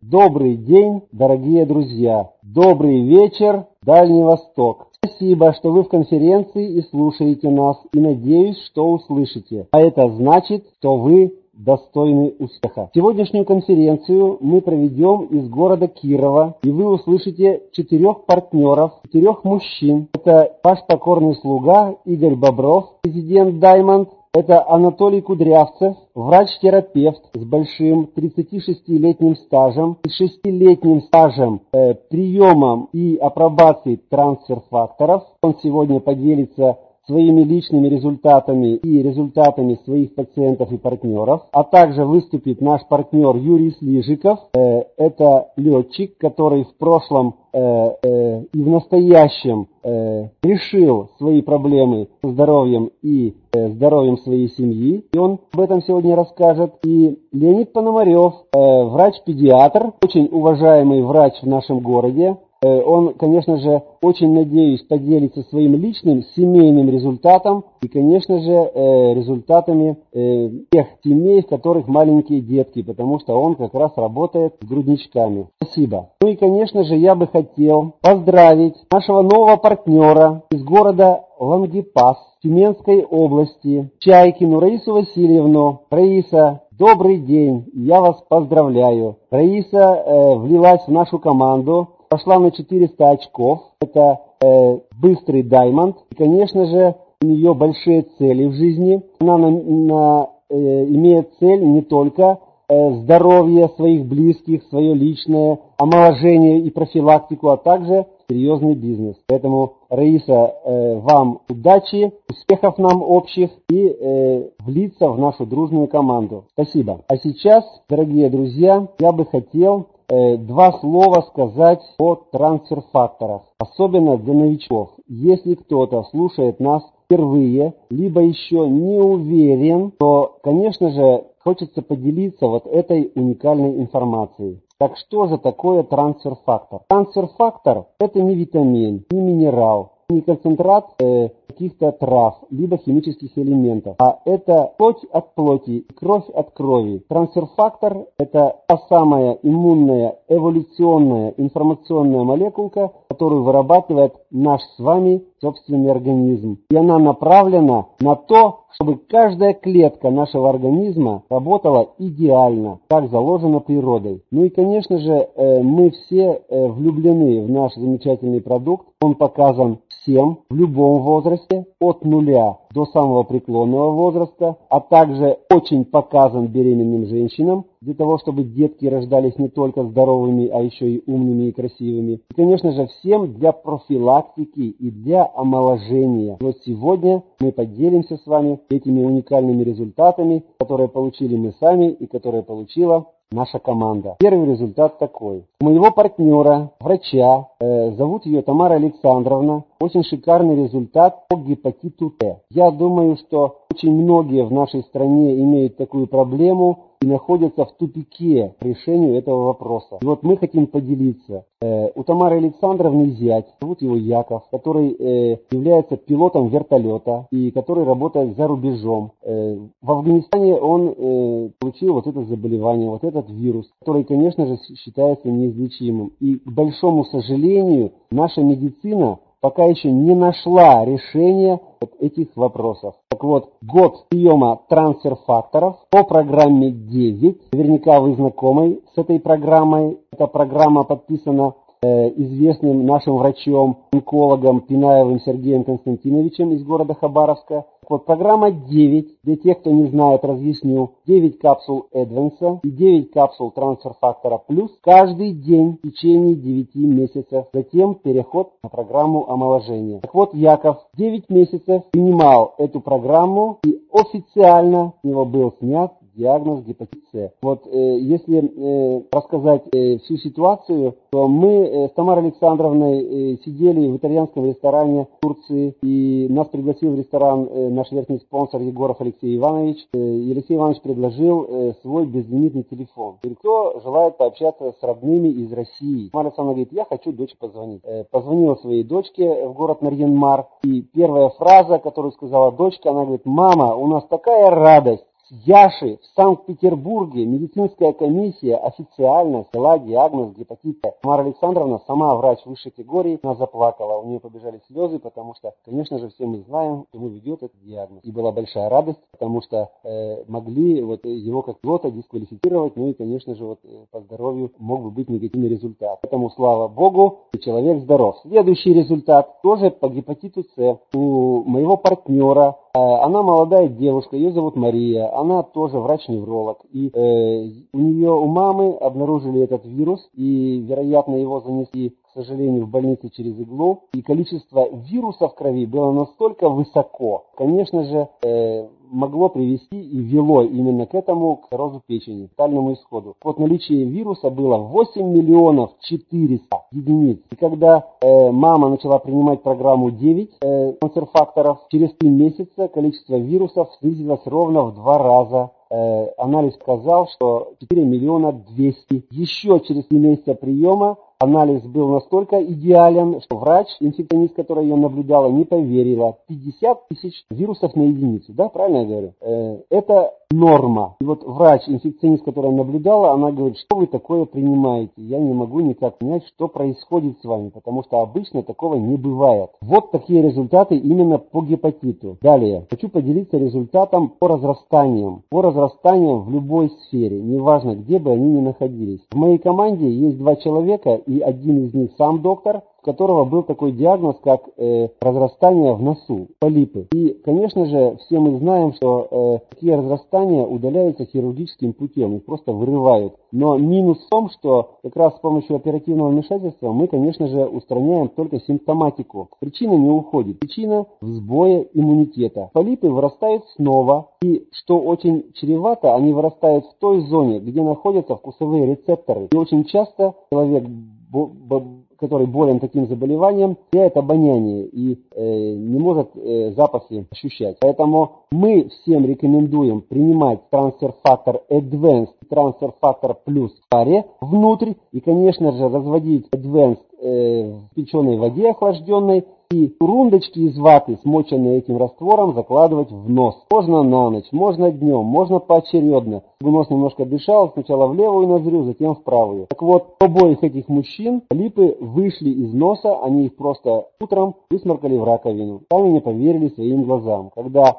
Добрый день, дорогие друзья! Добрый вечер, Дальний Восток! Спасибо, что вы в конференции и слушаете нас, и надеюсь, что услышите. А это значит, что вы достойны успеха. Сегодняшнюю конференцию мы проведем из города Кирова, и вы услышите 4 партнеров, 4 мужчин. Это ваш покорный слуга Игорь Бобров, президент Diamond. Это Анатолий Кудрявцев, врач-терапевт с большим 36-летним стажем и 6-летним стажем приемом и апробации трансфер-факторов. Он сегодня поделится своими личными результатами и результатами своих пациентов и партнеров. А также выступит наш партнер Юрий Слижиков. Это летчик, который в прошлом и в настоящем решил свои проблемы со здоровьем и здоровьем своей семьи. И он об этом сегодня расскажет. И Леонид Пономарев, врач-педиатр, очень уважаемый врач в нашем городе. Он, конечно же, очень надеюсь, поделится своим личным семейным результатом и, конечно же, результатами тех семей, в которых маленькие детки, потому что он как раз работает с грудничками. Спасибо. Ну и, конечно же, я бы хотел поздравить нашего нового партнера из города Лангепас Тюменской области, Чайкину Раису Васильевну. Раиса, добрый день, я вас поздравляю. Раиса влилась в нашу команду. Пошла на 400 очков, это быстрый Diamond. И, конечно же, у нее большие цели в жизни. Она имеет цель не только здоровье своих близких, свое личное, омоложение и профилактику, а также серьезный бизнес. Поэтому, Раиса, вам удачи, успехов нам общих и влиться в нашу дружную команду. Спасибо. А сейчас, дорогие друзья, я бы хотел 2 слова сказать о трансфер-факторах, особенно для новичков. Если кто-то слушает нас впервые, либо еще не уверен, то, конечно же, хочется поделиться вот этой уникальной информацией. Так что же такое трансфер-фактор? Трансфер-фактор – это не витамин, не минерал, не концентрат каких-то трав, либо химических элементов, а это плоть от плоти, кровь от крови. Трансфер-фактор – это та самая иммунная, эволюционная, информационная молекулка, которую вырабатывает наш с вами собственный организм. И она направлена на то, чтобы каждая клетка нашего организма работала идеально, как заложено природой. Ну и, конечно же, мы все влюблены в наш замечательный продукт. Он показан всем в любом возрасте, от 0 до самого преклонного возраста, а также очень показан беременным женщинам, для того, чтобы детки рождались не только здоровыми, а еще и умными и красивыми. И, конечно же, всем для профилактики и для омоложения. Вот сегодня мы поделимся с вами этими уникальными результатами, которые получили мы сами и которые получила наша команда. Первый результат такой. У моего партнера, врача, зовут ее Тамара Александровна, очень шикарный результат по гепатиту Т. Я думаю, что очень многие в нашей стране имеют такую проблему и находятся в тупике к решению этого вопроса. И вот мы хотим поделиться. У Тамары Александровны зять, зовут его Яков, который является пилотом вертолета и который работает за рубежом. В Афганистане он получил вот это заболевание, вот этот вирус, который, конечно же, считается неизлечимым. И, к большому сожалению, наша медицина пока еще не нашла решения вот этих вопросов. Так вот, год приема трансфер-факторов по программе 9. Наверняка вы знакомы с этой программой. Эта программа подписана известным нашим врачом, онкологом Пинаевым Сергеем Константиновичем из города Хабаровска. Вот программа 9, для тех, кто не знает, разъясню, 9 капсул Эдвенса и 9 капсул трансфер-фактора плюс каждый день в течение 9 месяцев. Затем переход на программу омоложения. Так вот, Яков 9 месяцев принимал эту программу и официально с него был снят диагноз гепатит С. Вот если рассказать всю ситуацию, то мы с Тамарой Александровной сидели в итальянском ресторане в Турции, и нас пригласил в ресторан наш верхний спонсор Егоров Алексей Иванович. И Алексей Иванович предложил свой безлимитный телефон. Говорит, кто желает пообщаться с родными из России? Тамара Александровна говорит, я хочу дочке позвонить. Позвонила своей дочке в город Нарьян-Мар, и первая фраза, которую сказала дочка, она говорит, мама, у нас такая радость. Яши в Санкт-Петербурге медицинская комиссия официально взяла диагноз гепатита. Тамара Александровна, сама врач высшей категории, она заплакала, у нее побежали слезы, потому что, конечно же, все мы знаем, кому ведет этот диагноз. И была большая радость, потому что могли вот его как пилота дисквалифицировать, ну и, конечно же, вот по здоровью мог бы быть негативный результат. Поэтому, слава Богу, человек здоров. Следующий результат тоже по гепатиту С. У моего партнера, она молодая девушка, ее зовут Мария, она тоже врач-невролог. И у нее, у мамы обнаружили этот вирус, и, вероятно, его занесли, к сожалению, в больнице через иглу. И количество вируса в крови было настолько высоко, конечно же, могло привести и вело именно к этому, к циррозу печени, к фатальному исходу. Вот наличие вируса было 8 миллионов 400 единиц. И когда мама начала принимать программу 9 канцерфакторов, через 3 месяца количество вирусов снизилось ровно в 2 раза. Анализ показал, что 4 миллиона 200. Еще через 3 месяца приема анализ был настолько идеален, что врач, инфекционист, которая ее наблюдала, не поверила. 50 тысяч вирусов на единицу, да, правильно я говорю? Это норма. И вот врач, инфекционист, которая наблюдала, она говорит, что вы такое принимаете? Я не могу никак понять, что происходит с вами, потому что обычно такого не бывает. Вот такие результаты именно по гепатиту. Далее, хочу поделиться результатом по разрастаниям. По разрастаниям в любой сфере, неважно, где бы они ни находились. В моей команде есть 2 человека, и один из них сам доктор, у которого был такой диагноз, как разрастание в носу, полипы. И, конечно же, все мы знаем, что такие разрастания удаляются хирургическим путем, их просто вырывают. Но минус в том, что как раз с помощью оперативного вмешательства мы, конечно же, устраняем только симптоматику. Причина не уходит. Причина в сбое иммунитета. Полипы вырастают снова, и, что очень чревато, они вырастают в той зоне, где находятся вкусовые рецепторы. И очень часто человек, который болен таким заболеванием, теряет обоняние и не может запахи ощущать. Поэтому мы всем рекомендуем принимать трансфер-фактор Advanced и трансфер-фактор Plus в паре внутрь и, конечно же, разводить Advanced в печеной воде охлажденной и рундочки из ваты, смоченные этим раствором, закладывать в нос. Можно на ночь, можно днем, можно поочередно. Чтобы нос немножко дышал, сначала в левую ноздрю, затем в правую. Так вот, у обоих этих мужчин полипы вышли из носа, они их просто утром высморкали в раковину. Сами не поверили своим глазам. Когда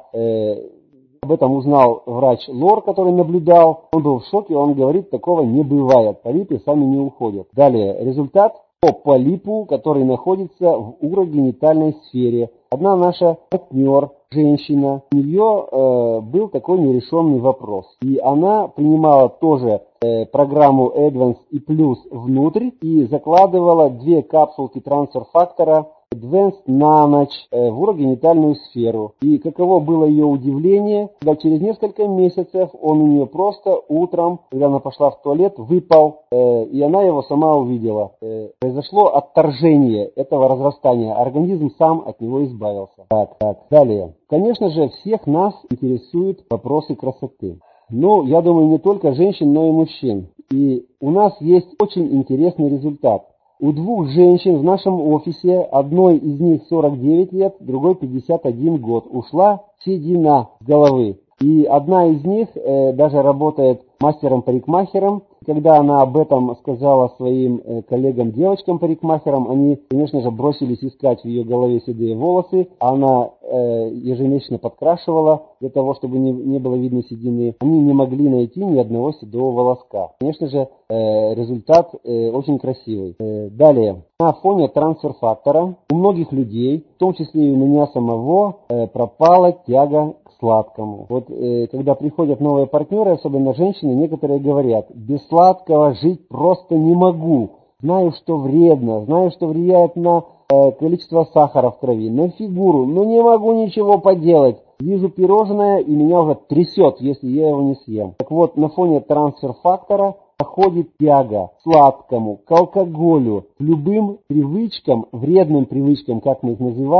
об этом узнал врач Лор, который наблюдал, он был в шоке, он говорит, такого не бывает, полипы сами не уходят. Далее, результат по полипу, который находится в урогенитальной сфере. Одна наша партнер, женщина, у нее был такой нерешенный вопрос. И она принимала тоже программу Advance и Plus внутрь и закладывала 2 капсулки трансфер-фактора Advanced на ночь в урогенитальную сферу. И каково было ее удивление, когда через несколько месяцев он у нее просто утром, когда она пошла в туалет, выпал, и она его сама увидела. Произошло отторжение этого разрастания, организм сам от него избавился. Так, далее. Конечно же, всех нас интересуют вопросы красоты. Ну, я думаю, не только женщин, но и мужчин. И у нас есть очень интересный результат. У 2 женщин в нашем офисе, одной из них 49 лет, другой 51 год, ушла седина с головы. И одна из них даже работает мастером-парикмахером. Когда она об этом сказала своим коллегам-девочкам-парикмахерам, они, конечно же, бросились искать в ее голове седые волосы. Она ежемесячно подкрашивала для того, чтобы не было видно седины. Они не могли найти ни одного седого волоска. Конечно же, результат очень красивый. Далее. На фоне трансфер-фактора у многих людей, в том числе и у меня самого, пропала тяга к сладкому. Вот когда приходят новые партнеры, особенно женщины, некоторые говорят, без сладкого жить просто не могу. Знаю, что вредно, знаю, что влияет на количество сахара в крови, на фигуру, но не могу ничего поделать. Вижу пирожное и меня уже трясет, если я его не съем. Так вот, на фоне трансфер-фактора проходит тяга к сладкому, к алкоголю, к любым привычкам, вредным привычкам, как мы их называем,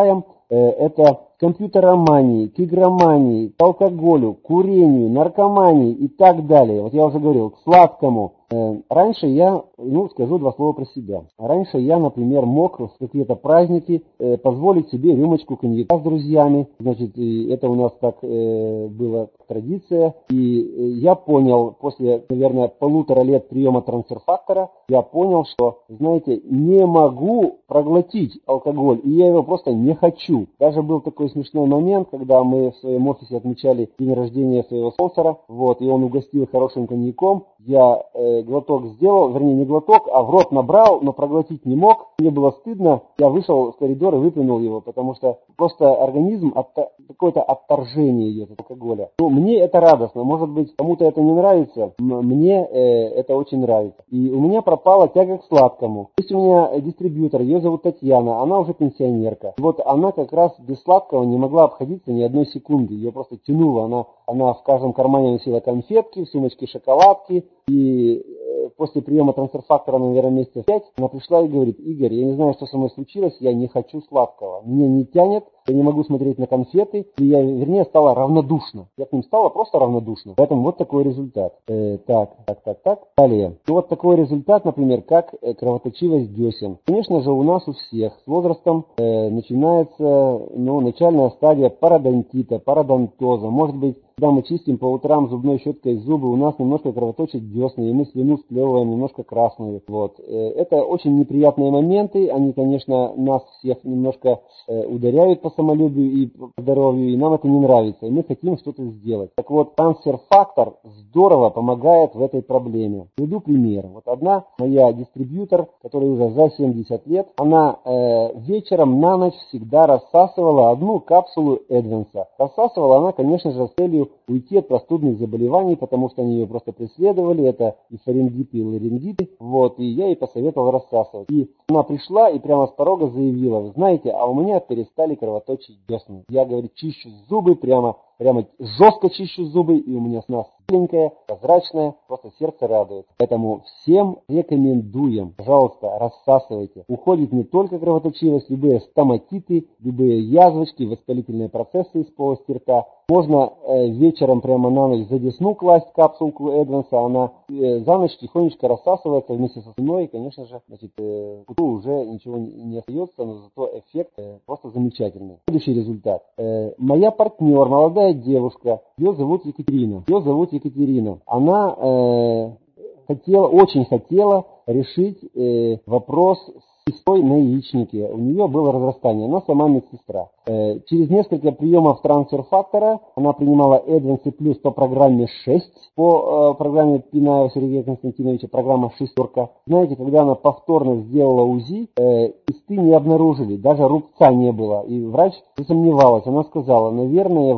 это к компьютеромании, к игромании, к алкоголю, к курению, наркомании и так далее. Вот я уже говорил, к сладкому. Раньше я, скажу два слова про себя. Раньше я, например, мог в какие-то праздники позволить себе рюмочку коньяка с друзьями. Значит, и это у нас так была традиция. И я понял, после, наверное, 1,5 лет приема трансфер-фактора, я понял, что, знаете, не могу проглотить алкоголь, и я его просто не хочу. Даже был такой смешной момент, когда мы в своем офисе отмечали день рождения своего спонсора, вот, и он угостил хорошим коньяком. Я глоток сделал, вернее не глоток, а в рот набрал, но проглотить не мог. Мне было стыдно, я вышел в коридор и выплюнул его, потому что просто организм, какое-то отторжение идет от алкоголя. Мне это радостно, может быть кому-то это не нравится, мне это очень нравится. И у меня пропала тяга к сладкому. Есть у меня дистрибьютор, ее зовут Татьяна, она уже пенсионерка. Вот она как раз без сладкого не могла обходиться ни одной секунды, ее просто тянуло, она в каждом кармане носила конфетки, в сумочке шоколадки, и после приема трансфер-фактора, наверное, месяцев 5, она пришла и говорит: Игорь, я не знаю, что со мной случилось, я не хочу сладкого, меня не тянет, я не могу смотреть на конфеты, и я, вернее, стала равнодушна. Я к ним стала просто равнодушна. Поэтому вот такой результат. Так. Далее. И вот такой результат, например, как кровоточивость десен. Конечно же, у нас у всех с возрастом начинается начальная стадия пародонтита, пародонтоза. Может быть, когда мы чистим по утрам зубной щеткой зубы, у нас немножко кровоточат десны, и мы слюну сплевываем немножко красную. Вот. Это очень неприятные моменты, они, конечно, нас всех немножко ударяют по самолюбию и по здоровью, и нам это не нравится, и мы хотим что-то сделать. Так вот, трансфер-фактор здорово помогает в этой проблеме. Приведу пример. Вот одна моя дистрибьютор, которая уже за 70 лет, она вечером на ночь всегда рассасывала одну капсулу Эдвенса. Рассасывала она, конечно же, с целью уйти от простудных заболеваний, потому что они ее просто преследовали, это и фарингиты, и ларингиты, вот, и я ей посоветовал рассасывать. И она пришла и прямо с порога заявила: вы знаете, а у меня перестали кровоточить десны. Я, говорит, чищу зубы, прямо жестко чищу зубы, и у меня сна светленькая, прозрачная, просто сердце радует. Поэтому всем рекомендуем, пожалуйста, рассасывайте. Уходит не только кровоточивость, любые стоматиты, любые язвочки, воспалительные процессы из полости рта. Можно вечером прямо на ночь за десну класть капсулку Эдванса, она за ночь тихонечко рассасывается вместе со слюной, и, конечно же, утру уже ничего не остается, но зато эффект просто замечательный. Следующий результат. Моя партнер, молодая девушка, ее зовут Екатерина. Она очень хотела решить вопрос с кистой на яичнике. У нее было разрастание, она сама медсестра. Через несколько приемов трансфер-фактора она принимала Эдвенсы плюс по программе 6, по программе Пинаева Сергея Константиновича, программа 6. Знаете, когда она повторно сделала УЗИ, кисты не обнаружили, даже рубца не было. И врач засомневалась, она сказала: наверное,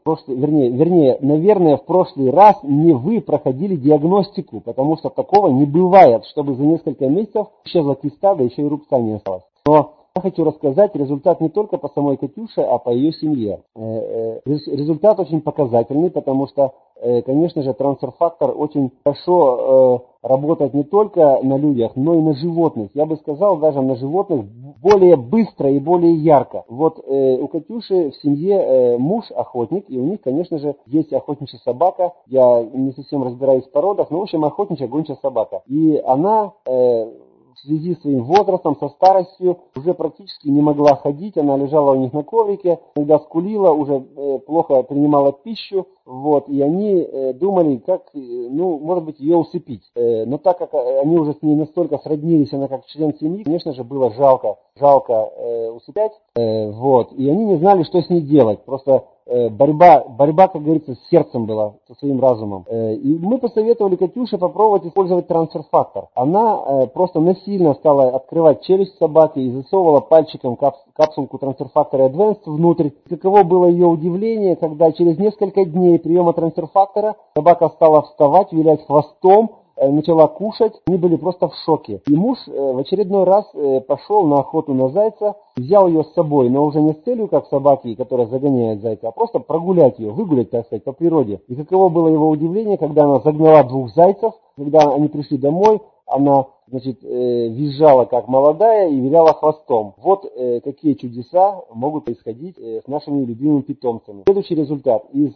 в прошлый раз не вы проходили диагностику, потому что такого не бывает, чтобы за несколько месяцев исчезла киста, да еще и рубца не осталось. Но я хочу рассказать результат не только по самой Катюше, а по ее семье. Результат очень показательный, потому что, конечно же, трансфер-фактор очень хорошо работает не только на людях, но и на животных. Я бы сказал, даже на животных более быстро и более ярко. Вот у Катюши в семье муж охотник, и у них, конечно же, есть охотничья собака. Я не совсем разбираюсь в породах, но, в общем, охотничья гончая собака. И она в связи с своим возрастом, со старостью, уже практически не могла ходить, она лежала у них на коврике, иногда скулила, уже плохо принимала пищу, вот, и они думали, как, может быть, ее усыпить. Но так как они уже с ней настолько сроднились, она как член семьи, конечно же, было жалко усыплять, вот, и они не знали, что с ней делать, просто борьба, как говорится, с сердцем была, со своим разумом. И мы посоветовали Катюше попробовать использовать трансфер-фактор. Она просто насильно стала открывать челюсть собаки и засовывала пальчиком капсулку трансфер-фактора Advanced внутрь. Каково было ее удивление, когда через несколько дней приема трансфер-фактора собака стала вставать, вилять хвостом, начала кушать, они были просто в шоке. И муж в очередной раз пошел на охоту на зайца, взял ее с собой, но уже не с целью, как собаки, которая загоняет зайца, а просто прогулять ее, выгулять, так сказать, по природе. И каково было его удивление, когда она загнала 2 зайцев, когда они пришли домой, она, значит, визжала как молодая и виляла хвостом. Вот какие чудеса могут происходить с нашими любимыми питомцами. Следующий результат из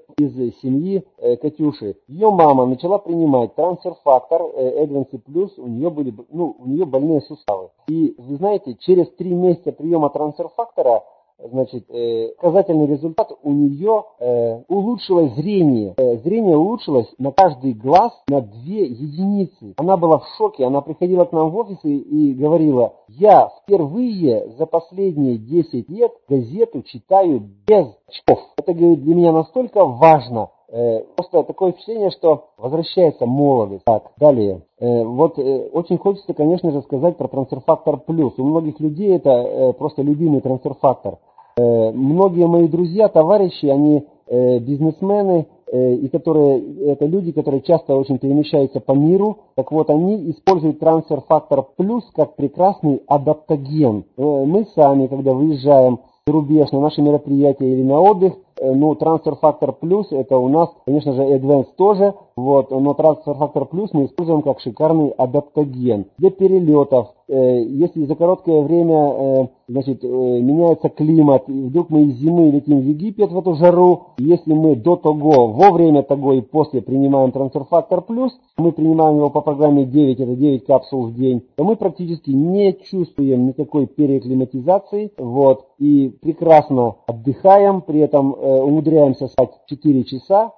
семьи Катюши. Ее мама начала принимать трансфер-фактор Advance Plus, у нее больные суставы. И вы знаете, через 3 месяца приема трансфер-фактора, значит, показательный результат у нее улучшилось зрение. Зрение улучшилось на каждый глаз на 2 единицы. Она была в шоке, она приходила к нам в офис и говорила: я впервые за последние 10 лет газету читаю без очков. Это, говорит, для меня настолько важно. Просто такое впечатление, что возвращается молодость. Так, далее. Очень хочется, конечно же, сказать про трансфер-фактор плюс. У многих людей это просто любимый трансфер-фактор. Многие мои друзья, товарищи, они бизнесмены, и это люди, которые часто очень перемещаются по миру. Так вот, они используют трансфер-фактор плюс как прекрасный адаптоген. Мы сами, когда выезжаем за рубеж на наши мероприятия или на отдых, трансфер-фактор плюс это у нас, конечно же, Advance тоже, но трансфер-фактор плюс мы используем как шикарный адаптоген для перелетов. Если за короткое время меняется климат, и вдруг мы из зимы летим в Египет в эту жару, если мы до того, во время того и после принимаем трансфер-фактор плюс, мы принимаем его по программе 9, это 9 капсул в день, то мы практически не чувствуем никакой переакклиматизации, и прекрасно отдыхаем, при этом умудряемся спать 4 часа,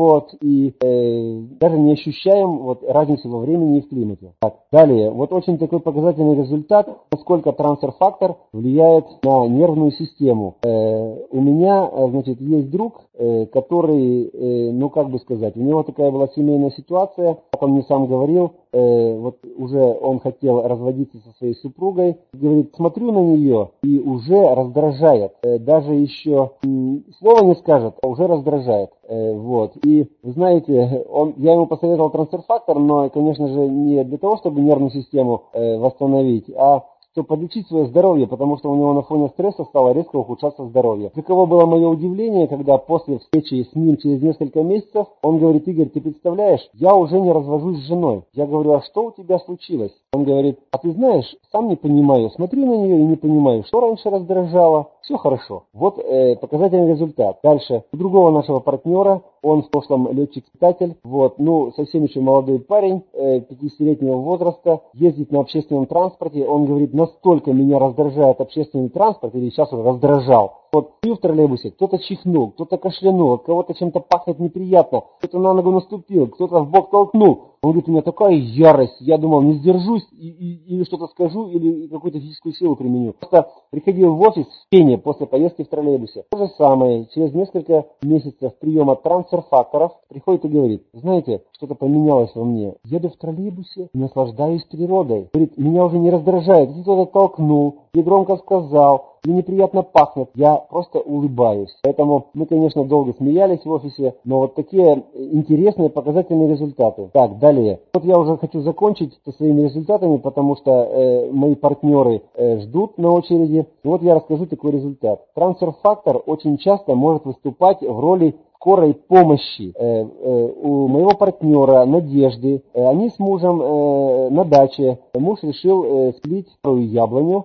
и даже не ощущаем разницу во времени и в климате. Так, далее, очень такой показательный результат, насколько трансфер-фактор влияет на нервную систему. У меня, есть друг, который, у него такая была семейная ситуация, как он мне сам говорил, уже он хотел разводиться со своей супругой, говорит, смотрю на нее и уже раздражает, даже еще слова не скажет, а уже раздражает. И вы знаете, я ему посоветовал трансфер-фактор, но, конечно же, не для того, чтобы нервную систему восстановить, а чтобы подлечить свое здоровье, потому что у него на фоне стресса стало резко ухудшаться здоровье. Каково было мое удивление, когда после встречи с ним через несколько месяцев он говорит: Игорь, ты представляешь, я уже не развожусь с женой. Я говорю: а что у тебя случилось? Он говорит: а ты знаешь, сам не понимаю, смотрю на нее и не понимаю, что раньше раздражало. Все хорошо. Показательный результат. Дальше. У другого нашего партнера, он в прошлом летчик-испытатель, совсем еще молодой парень, 50-летнего возраста, ездит на общественном транспорте. Он говорит: настолько меня раздражает общественный транспорт, или сейчас уже раздражал. Стою в троллейбусе, кто-то чихнул, кто-то кашлянул, от кого-то чем-то пахнет неприятно, кто-то на ногу наступил, кто-то в бок толкнул. Он говорит: у меня такая ярость, я думал, не сдержусь, или что-то скажу, или какую-то физическую силу применю. Просто приходил в офис в пене после поездки в троллейбусе. То же самое, через несколько месяцев приема трансфер-факторов приходит и говорит: знаете, что-то поменялось во мне. Еду в троллейбусе, наслаждаюсь природой. Говорит, меня уже не раздражает, если кто-то толкнул, или громко сказал, или неприятно пахнет, я просто улыбаюсь. Поэтому мы, конечно, долго смеялись в офисе, но такие интересные показательные результаты. Так, далее. Я уже хочу закончить со своими результатами, потому что мои партнеры ждут на очереди. Я расскажу такой результат. Трансфер-фактор очень часто может выступать в роли скорой помощи. У моего партнера Надежды, они с мужем на даче, муж решил спилить вторую яблоню,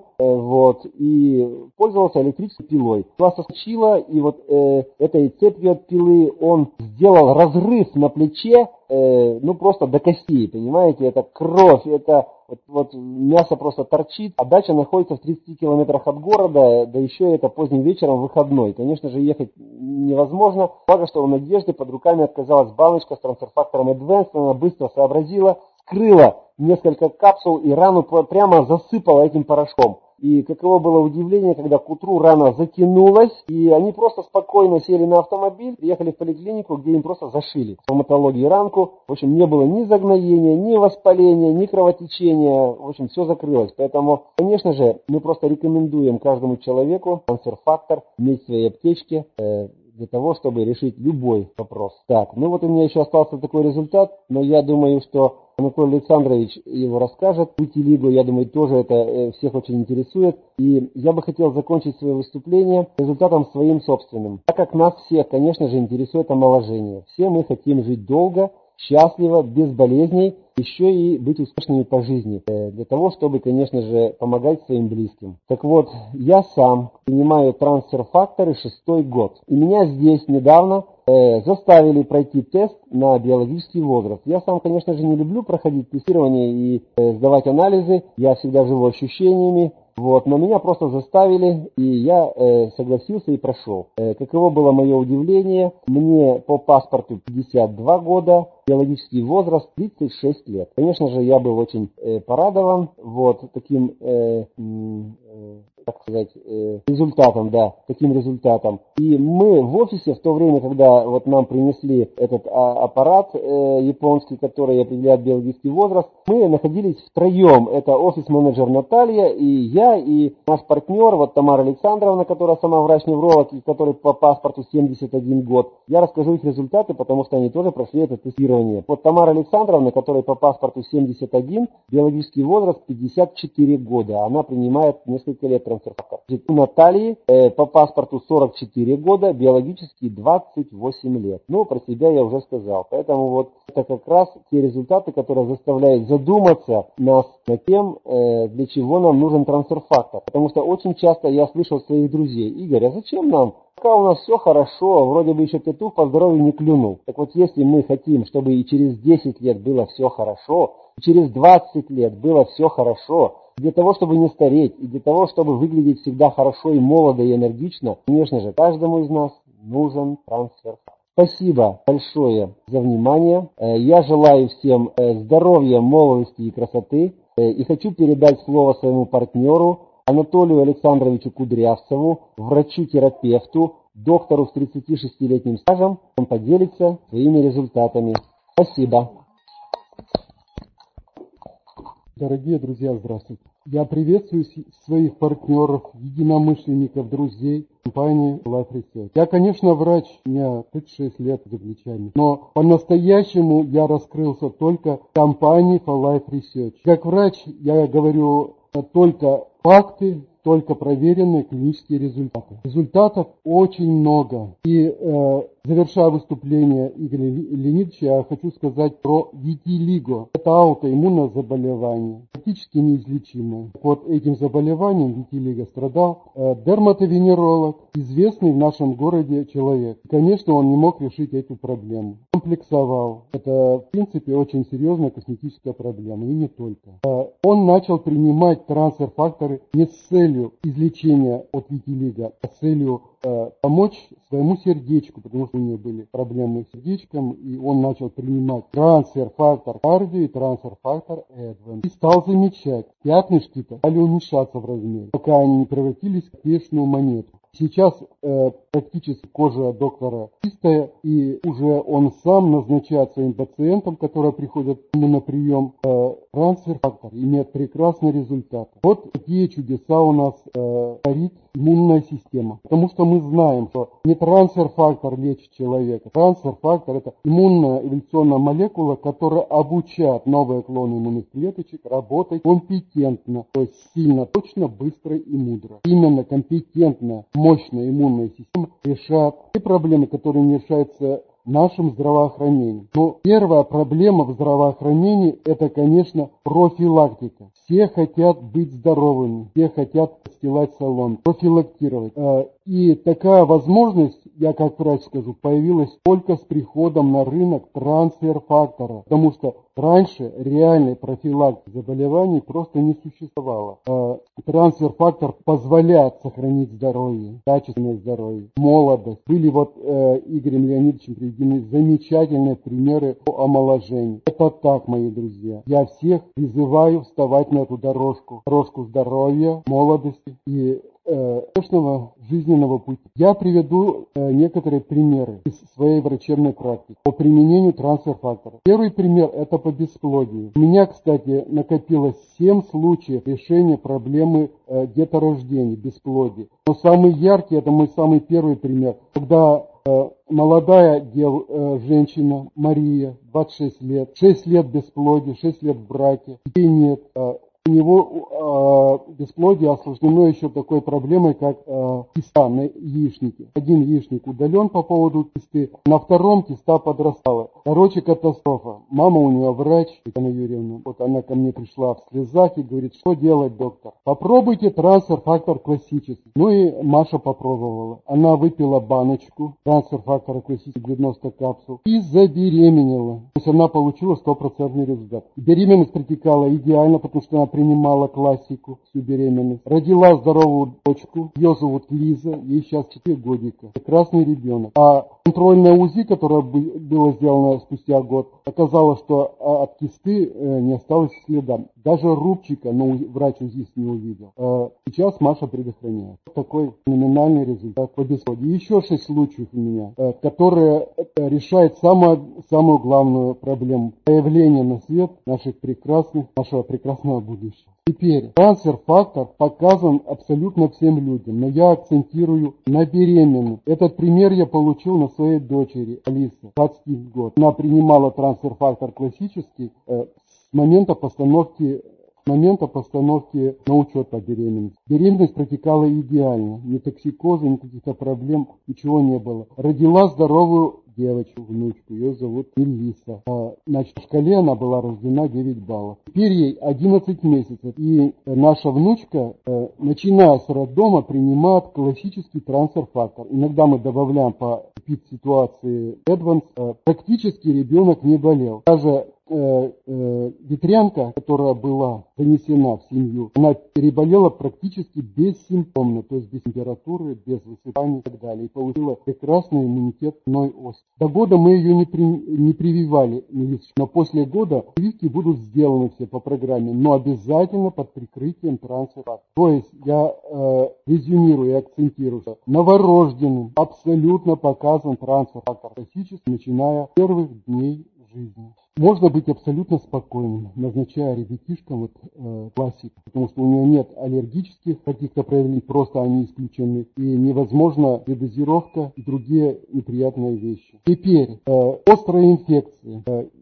и пользовался электрической пилой. Пила соскочила, и этой цепью от пилы он сделал разрыв на плече, просто до костей, понимаете, это кровь, это мясо просто торчит, а дача находится в 30 километрах от города, да еще это поздним вечером выходной. Конечно же, ехать невозможно. Благо, что у Надежды под руками оказалась баночка с трансфер-фактором Advance, она быстро сообразила, скрыла несколько капсул и рану прямо засыпала этим порошком. И каково было удивление, когда к утру рана затянулась, и они просто спокойно сели на автомобиль, приехали в поликлинику, где им просто зашили в стоматологии ранку. В общем, не было ни загноения, ни воспаления, ни кровотечения. В общем, все закрылось. Поэтому, конечно же, мы просто рекомендуем каждому человеку трансфер-фактор иметь в своей аптечке для того, чтобы решить любой вопрос. Так, у меня еще остался такой результат, но я думаю, что Анатолий Александрович его расскажет. Витилиго, я думаю, тоже это всех очень интересует. И я бы хотел закончить свое выступление результатом своим собственным. Так как нас всех, конечно же, интересует омоложение. Все мы хотим жить долго, счастливо, без болезней, еще и быть успешными по жизни, для того, чтобы, конечно же, помогать своим близким. Так вот, я сам принимаю трансфер-факторы 6-й год, и меня здесь недавно заставили пройти тест на биологический возраст. Я сам, конечно же, не люблю проходить тестирование и сдавать анализы, я всегда живу ощущениями. Вот, но меня просто заставили, и я согласился и прошел. Каково было мое удивление, мне по паспорту 52 года, биологический возраст 36 лет. Конечно же, я был очень порадован таким, так сказать, результатом, таким результатом. И мы в офисе в то время, когда вот нам принесли этот аппарат японский, который определяет биологический возраст, мы находились втроем. Это офис-менеджер Наталья, и я, и наш партнер, вот Тамара Александровна, которая сама врач-невролог, и которой по паспорту 71 год. Я расскажу их результаты, потому что они тоже прошли это тестирование. Вот Тамара Александровна, которой по паспорту 71, биологический возраст 54 года. Она принимает несколько лет трансфер-фактор. У Натальи по паспорту 44 года, биологический 28 лет. Ну, про себя я уже сказал. Поэтому вот это как раз те результаты, которые заставляют задуматься нас над тем, для чего нам нужен трансфер-фактор. Потому что очень часто я слышал своих друзей: Игорь, а зачем нам? Пока у нас все хорошо, вроде бы еще петух по здоровью не клюнул. Так вот, если мы хотим, чтобы и через 10 лет было все хорошо, и через 20 лет было все хорошо, для того, чтобы не стареть, и для того, чтобы выглядеть всегда хорошо и молодо и энергично, конечно же, каждому из нас нужен трансфер. Спасибо большое за внимание. Я желаю всем здоровья, молодости и красоты. И хочу передать слово своему партнеру Анатолию Александровичу Кудрявцеву, врачу-терапевту, доктору с 36-летним стажем. Он поделится своими результатами. Спасибо. Дорогие друзья, здравствуйте. Я приветствую своих партнеров, единомышленников, друзей компании Life Research. Я, конечно, врач, у меня 36 лет за плечами, но по-настоящему я раскрылся только в компании For Life Research. Как врач я говорю только факты, только проверенные клинические результаты. Результатов очень много. И завершая выступление Игоря Леонидовича, я хочу сказать про витилиго. Это аутоиммунное заболевание, практически неизлечимое. Вот этим заболеванием витилиго страдал дерматовенеролог, известный в нашем городе человек. И, конечно, он не мог решить эту проблему. Комплексовал. Это, в принципе, очень серьезная косметическая проблема, и не только. Он начал принимать трансфер-факторы не с целью излечения от витилиго, а с целью помочь своему сердечку, потому что у него были проблемы с сердечком, и он начал принимать трансфер-фактор кардио и трансфер-фактор Эдвен. И стал замечать, пятнышки-то стали уменьшаться в размере, пока они не превратились в пешную монету. Сейчас практически кожа доктора чистая, и уже он сам назначает своим пациентам, которые приходят к нему на прием, трансфер-фактор, имеет прекрасный результат. Вот такие чудеса у нас творит иммунная система. Потому что мы знаем, что не трансфер-фактор лечит человека. Трансфер-фактор — это иммунная эволюционная молекула, которая обучает новые клоны иммунных клеточек работать компетентно, то есть сильно, точно, быстро и мудро. Именно компетентная, мощная иммунная система решает те проблемы, которые не решаются нашим здравоохранением. Но первая проблема в здравоохранении — это, конечно, профилактика. Все хотят быть здоровыми, все хотят постилать салон, профилактировать. И такая возможность, я как врач скажу, появилась только с приходом на рынок трансфер-фактора, потому что раньше реальной профилактики заболеваний просто не существовало. Трансфер-фактор позволяет сохранить здоровье, качественное здоровье, молодость. Были Игорем Леонидовичем приведены замечательные примеры по омоложению. Это так, мои друзья. Я всех призываю вставать на эту дорожку здоровья, молодости и успешного жизненного пути. Я приведу некоторые примеры из своей врачебной практики по применению трансфер-фактора. Первый пример — это по бесплодию. У меня, кстати, накопилось 7 случаев решения проблемы деторождения, бесплодия. Но самый яркий — это мой самый первый пример, когда молодая женщина Мария, 26 лет, 6 лет бесплодия, 6 лет в браке, детей нет. У него бесплодие осложнено еще такой проблемой, как киста на яичнике. Один яичник удален по поводу кисты, на втором киста подрастала. Короче, катастрофа. Мама у нее врач, Анна Юрьевна. Вот она ко мне пришла в слезах и говорит, что делать, доктор? Попробуйте трансфер-фактор классический. Ну и Маша попробовала. Она выпила баночку трансфер-фактора классический 90 капсул и забеременела. То есть она получила 100% результат. Беременность протекала идеально, потому что она принимала классику всю беременность. Родила здоровую дочку. Ее зовут Лиза. Ей сейчас 4 годика. Прекрасный ребенок. А контрольное УЗИ, которое было сделано спустя год, оказалось, что от кисты не осталось следа. Даже рубчика, но врач УЗИст не увидел. Сейчас Маша предохраняет. Такой феноменальный результат по бесплодию. Еще 6 случаев у меня, которые решают самую главную проблему. Появление на свет нашего прекрасного будущего. Теперь трансфер-фактор показан абсолютно всем людям, но я акцентирую на беременных. Этот пример я получил на своей дочери Алисе, 20 год. Она принимала трансфер-фактор классический с момента постановки на учет по беременности. Беременность протекала идеально, ни токсикоза, ни каких-то проблем, ничего не было. Родила здоровую девочку, внучку, ее зовут Мелисса. Значит, в шкале она была рождена 9 баллов. Теперь ей 11 месяцев, и наша внучка, начиная с роддома, принимает классический трансфер-фактор. Иногда мы добавляем по ситуации Advance. Практически ребенок не болел. Даже ветрянка, которая была занесена в семью, она переболела практически бессимптомно, то есть без температуры, без высыпаний и так далее, и получила прекрасный иммунитет одной оси. До года мы ее не прививали, но после года прививки будут сделаны все по программе, но обязательно под прикрытием трансфера. То есть я резюмирую и акцентирую, что новорожденным абсолютно показан трансфер-фактор классический, начиная с первых дней жизни. Можно быть абсолютно спокойным, назначая ребятишкам классику, потому что у него нет аллергических каких-то проявлений, просто они исключены, и невозможна передозировка и другие неприятные вещи. Теперь, острые инфекции.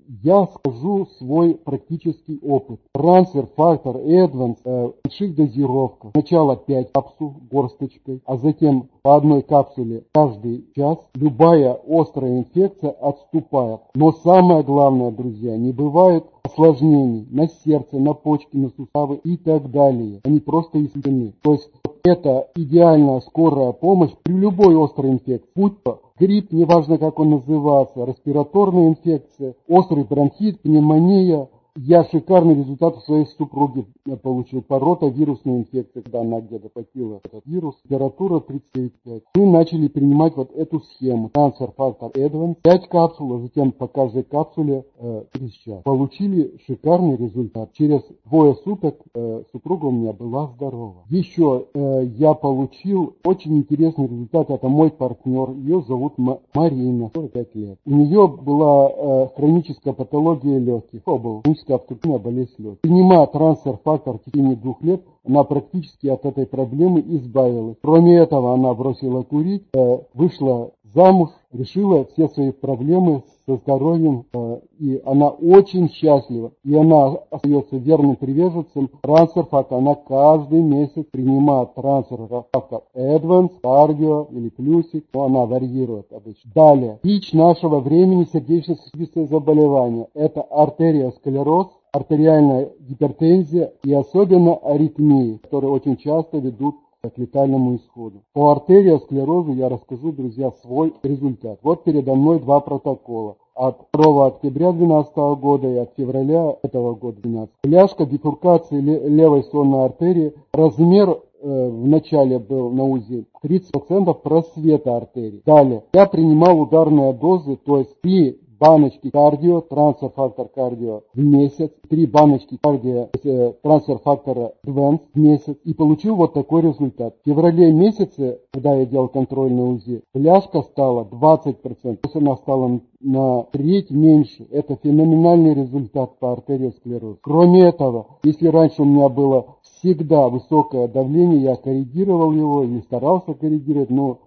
Я скажу свой практический опыт. Трансфер-фактор Advance в больших дозировках. Сначала 5 капсул горсточкой, а затем по одной капсуле каждый час. Любая острая инфекция отступает. Но самое главное, друзья, не бывает осложнений на сердце, на почки, на суставы и так далее. Они просто исцелены. То есть это идеальная скорая помощь при любой острой инфекции. Будь то грипп, неважно как он называется, респираторная инфекция, острый бронхит, пневмония. Я шикарный результат у своей супруги получил по ротавирусной инфекции, когда она где-то попила этот вирус, температура 39,5. Мы начали принимать вот эту схему. Трансфер-фактор Advance, 5 капсул, а затем по каждой капсуле 30 час. Получили шикарный результат. Через 2 суток супруга у меня была здорова. Еще я получил очень интересный результат. Это мой партнер. Ее зовут Марина, 45 лет. У нее была хроническая патология легких. Обструктивная болезнь легких. Принимая трансфер-фактор в течение 2 лет, она практически от этой проблемы избавилась. Кроме этого, она бросила курить, вышла замуж, решила все свои проблемы со здоровьем, и она очень счастлива. И она остается верным приверженцем трансфер-фактора. Она каждый месяц принимает трансфер-фактор Advance, кардио или плюсик, но она варьирует обычно. Далее, бич нашего времени сердечно-сосудистые заболевания. Это артериосклероз, артериальная гипертензия и особенно аритмии, которые очень часто ведут к летальному исходу. По артериосклерозу я расскажу, друзья, свой результат. Вот передо мной 2 протокола. От 2 октября 2012 года и от февраля этого года 2012. Бляшка бифуркации левой сонной артерии. Размер в начале был на УЗИ 30% просвета артерии. Далее, я принимал ударные дозы, то есть 3 баночки кардио, трансфер-фактор кардио в месяц, 3 баночки кардио, трансфер-фактора Advance в месяц, и получил вот такой результат. В феврале месяце, когда я делал контрольный УЗИ, бляшка стала 20%, то есть она стала на треть меньше. Это феноменальный результат по артериосклерозу. Кроме этого, если раньше у меня было всегда высокое давление, я коррегировал его или старался коррегировать, но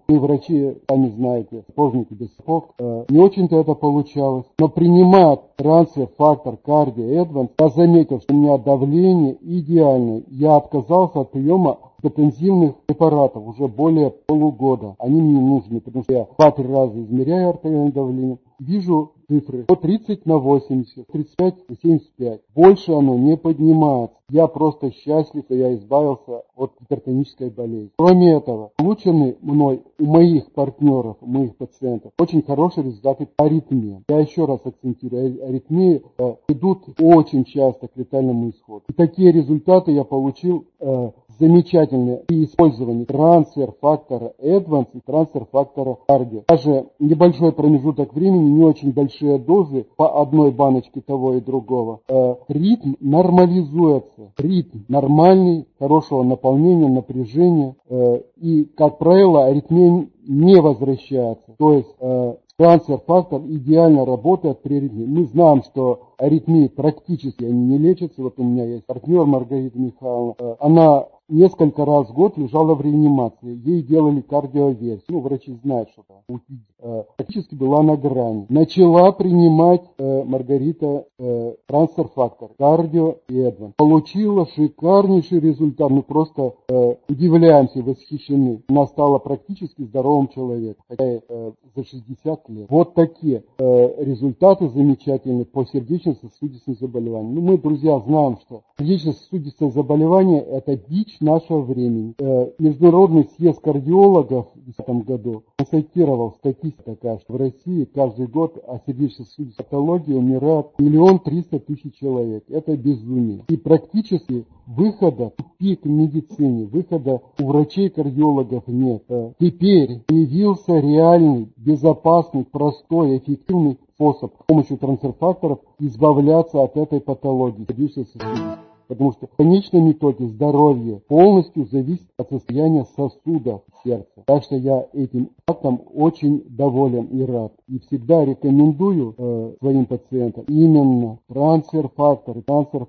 Вы, врачи, сами знаете, сапожники без сапог, не очень-то это получалось. Но принимая трансфер-фактор Cardio Advance, я заметил, что у меня давление идеальное. Я отказался от приема гипотензивных препаратов уже более полугода. Они мне нужны, потому что я 2-3 раза измеряю артериальное давление. Вижу цифры по 30 на 80, 35 на 75. Больше оно не поднимается. Я просто счастлив, что я избавился от гипертонической болезни. Кроме этого, получены мной у моих партнеров, у моих пациентов очень хорошие результаты по аритмии. Я еще раз акцентирую, аритмии идут очень часто к летальному исходу. И такие результаты я получил замечательные при использовании трансфер-фактора Advance и трансфер-фактора Cardio. Даже небольшой промежуток времени, не очень большие дозы по одной баночке того и другого. Ритм нормализуется. Ритм нормальный, хорошего наполнения, напряжения. И, как правило, аритмия не возвращается. То есть трансфер-фактор идеально работает при аритмии. Мы знаем, что аритмии практически они не лечатся. Вот у меня есть партнер Маргарита Михайловна. Она несколько раз в год лежала в реанимации. Ей делали кардиоверсию. Ну, врачи знают, что там. Практически была на грани. Начала принимать Маргарита трансфер-фактор Cardio и Advance. Получила шикарнейший результат. Мы просто удивляемся, восхищены. Она стала практически здоровым человеком. Хотя за 60 лет. Вот такие результаты замечательные по сердечно-сосудистым заболеваниям. Ну, мы, друзья, знаем, что сердечно-сосудистые заболевания – это дичь нашего времени. Международный съезд кардиологов в 2010 году констатировал, статистика такая, что в России каждый год от сердечно-сосудистой патологии умирает 1 300 000 человек. Это безумие. И практически выхода в тупик в медицине, выхода у врачей-кардиологов нет. Теперь появился реальный, безопасный, простой, эффективный способ с помощью трансфер-факторов избавляться от этой патологии сердечно-сосудистой. Потому что в конечном итоге здоровье полностью зависит от состояния сосудов сердца. Так что я этим фактом очень доволен и рад. И всегда рекомендую своим пациентам именно трансфер-фактор.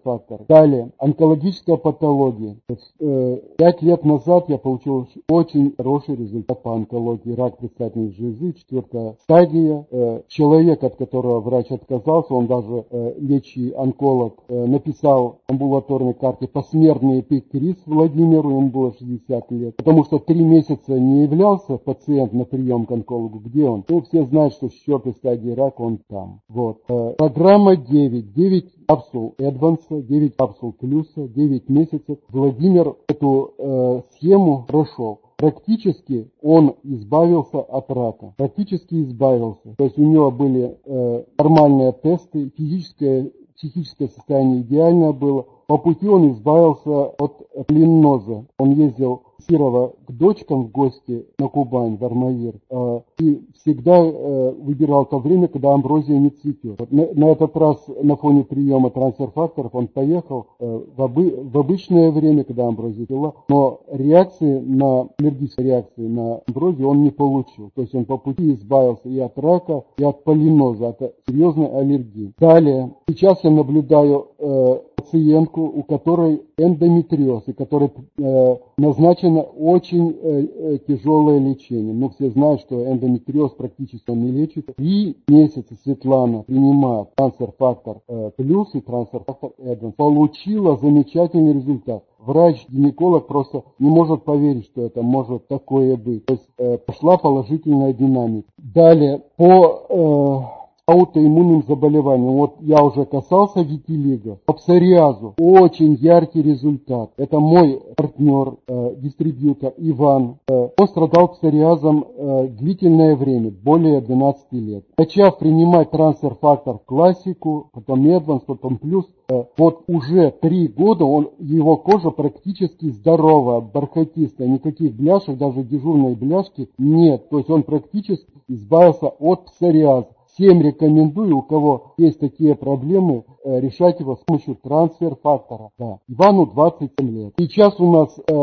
Далее, онкологическая патология. 5 лет назад я получил очень хороший результат по онкологии. Рак предстательной железы, 4-я стадия. Человек, от которого врач отказался, он даже лечащий онколог, написал амбулаторной карте посмертный эпикриз Владимиру, ему было 60 лет. Потому что 3 месяца не являлся пациент на прием к онкологу. Где он? Ну, все знают, что с 4-й стадии рака он там. Вот. Программа 9 капсул Advance, 9 капсул Плюса, 9 месяцев. Владимир эту схему прошел. Практически он избавился от рака. Практически избавился. То есть у него были нормальные тесты, психическое состояние идеальное было. По пути он избавился от пленноза. Он ездил с Кирова к дочкам в гости на Кубань, в Армавир. И всегда выбирал то время, когда амброзия не цветет. Вот на этот раз на фоне приема трансфер-факторов он поехал в обычное время, когда амброзия цвела. Но аллергической реакции на амброзию он не получил. То есть он по пути избавился и от рака, и от пленоза, от серьезной аллергии. Далее, сейчас я наблюдаю пациентку, у которой эндометриоз, и которой назначено очень тяжелое лечение. Ну, все знают, что эндометриоз практически он не лечит. 3 месяца Светлана принимает трансфер-фактор Плюс и трансфер-фактор Advance. Получила замечательный результат. Врач-гинеколог просто не может поверить, что это может такое быть. То есть пошла положительная динамика. Далее, по аутоиммунным заболеваниям. Вот я уже касался витилиго. По псориазу очень яркий результат. Это мой партнер, дистрибьютор Иван. Он страдал псориазом длительное время, более 12 лет. Начав принимать трансфер-фактор классику, потом Advance, потом Плюс, вот уже 3 года его кожа практически здоровая, бархатистая, никаких бляшек, даже дежурной бляшки нет. То есть он практически избавился от псориаза. Всем рекомендую, у кого есть такие проблемы, решать его с помощью трансфер-фактора. Да. Ивану 27 лет. Сейчас у нас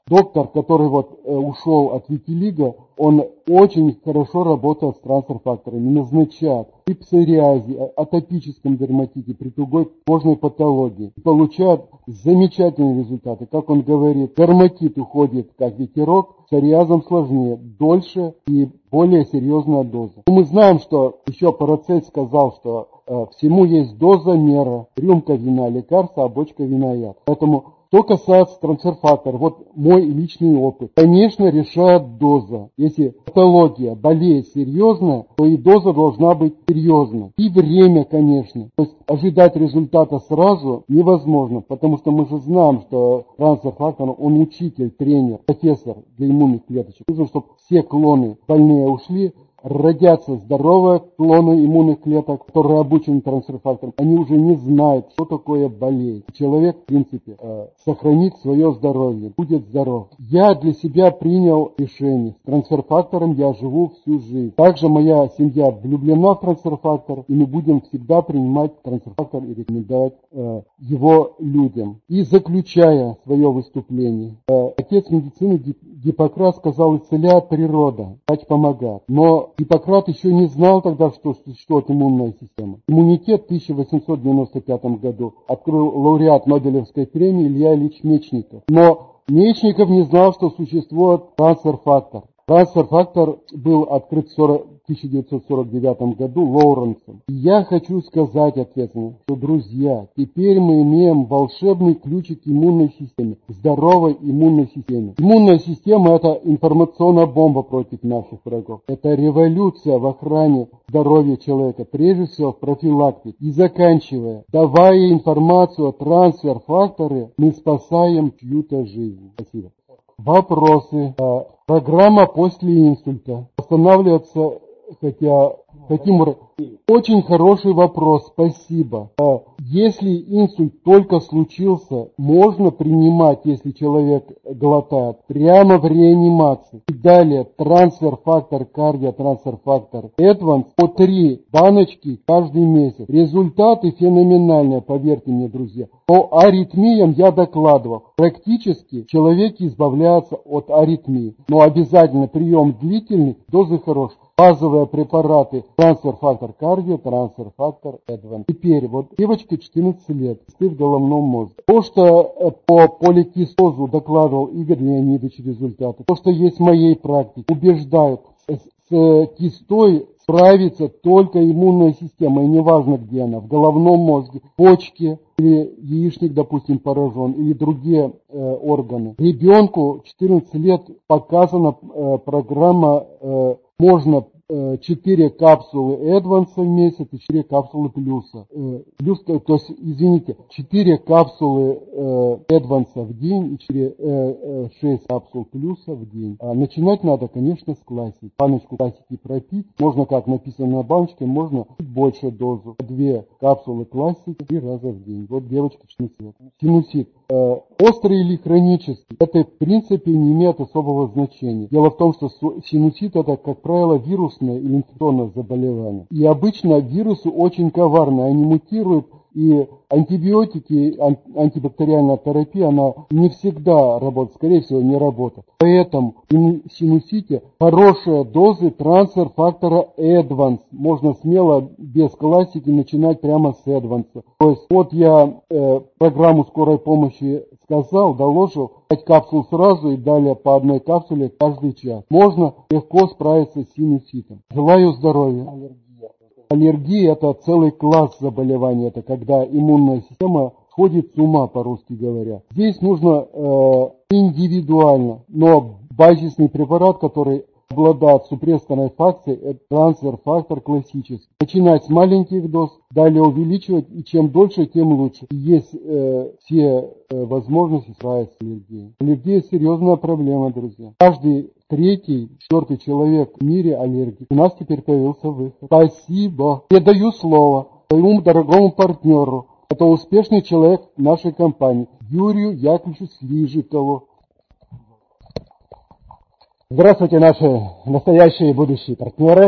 доктор, который ушел от Витилиго, он очень хорошо работал с трансфер-факторами, назначает при псориазе, атопическом дерматите, при тугой кожной патологии. Получает замечательные результаты. Как он говорит, дерматит уходит как ветерок, с псориазом сложнее, дольше и более серьезная доза. Мы знаем, что еще Парацельс сказал, что всему есть доза, мера, рюмка вина, лекарство, а бочка вина яд. Поэтому что касается трансфер-фактора, мой личный опыт. Конечно, решает доза. Если патология, болезнь серьезная, то и доза должна быть серьезной. И время, конечно. То есть ожидать результата сразу невозможно, потому что мы же знаем, что трансфер-фактор, он учитель, тренер, профессор для иммунных клеточек. Нужно, чтобы все клоны больные ушли, родятся здоровые клоны иммунных клеток, которые обучены трансфер-фактором. Они уже не знают, что такое болезнь. Человек, в принципе, сохранит свое здоровье, будет здоров. Я для себя принял решение. С трансфер-фактором я живу всю жизнь. Также моя семья влюблена в трансфер-фактор, и мы будем всегда принимать трансфер-фактор и рекомендовать его людям. И заключая свое выступление, отец медицины Гиппократ сказал: исцеляет природа, врач помогает. Но Гиппократ еще не знал тогда, что существует иммунная система. Иммунитет в 1895 году открыл лауреат Нобелевской премии Илья Ильич Мечников. Но Мечников не знал, что существует трансфер-фактор. Трансфер-фактор был открыт в 1949 году Лоуренсом. И я хочу сказать ответственно, что, друзья, теперь мы имеем волшебный ключик к иммунной системе, здоровой иммунной системе. Иммунная система – это информационная бомба против наших врагов. Это революция в охране здоровья человека, прежде всего в профилактике. И заканчивая, давая информацию о трансфер-факторе, мы спасаем чью-то жизнь. Спасибо. Вопросы. Программа после инсульта. Останавливаться, Очень хороший вопрос, спасибо. Если инсульт только случился, можно принимать, если человек глотает, прямо в реанимации. И далее трансфер-фактор, кардиотрансфер-фактор Advance по 3 баночки каждый месяц. Результаты феноменальные, поверьте мне, друзья. По аритмиям я докладывал. Практически человек избавляется от аритмии. Но обязательно прием длительный, дозы хорошие. Базовые препараты трансфер-фактор кардио, трансфер-фактор Advance. Теперь девочке 14 лет, цисты в головном мозге. То, что по поликистозу докладывал Игорь Леонидович результаты, то, что есть в моей практике, убеждают, с кистой справится только иммунная система, и неважно где она, в головном мозге, почке, или яичник, допустим, поражен, или другие органы. Ребенку 14 лет показана программа, можно 4 капсулы Advance в месяц и 4 капсулы плюса. То есть, извините, 4 капсулы Advance в день и 6 капсул плюса в день. А начинать надо, конечно, с классики. Баночку классики пропить. Можно, как написано на баночке, можно больше дозу. 2 капсулы классики 3 раза в день. Девочка 14 лет. Синусит. Острый или хронический, это в принципе не имеет особого значения. Дело в том, что синусит это, как правило, вирусное или инфекционное заболевание. И обычно вирусы очень коварные, они мутируют, и антибиотики, антибактериальная терапия, она не всегда работает, скорее всего, не работает. Поэтому в синусите хорошие дозы трансфер-фактора Advance. Можно смело, без классики, начинать прямо с Advance. То есть, я программу скорой помощи сказал, доложил, 5 капсул сразу и далее по одной капсуле каждый час. Можно легко справиться с синуситом. Желаю здоровья. Аллергия – это целый класс заболеваний, это когда иммунная система сходит с ума, по-русски говоря. Здесь нужно индивидуально, но базисный препарат, который обладает супрессорной факцией, это трансфер-фактор классический. Начинать с маленьких доз, далее увеличивать, и чем дольше, тем лучше. Есть все возможности справиться с аллергией. Аллергия – серьезная проблема, друзья. Каждый 3-й, 4-й человек в мире аллергик. У нас теперь появился выход. Спасибо. Я даю слово своему дорогому партнеру. Это успешный человек нашей компании, Юрию Яковлевичу Слижикову. Здравствуйте, наши настоящие и будущие партнеры.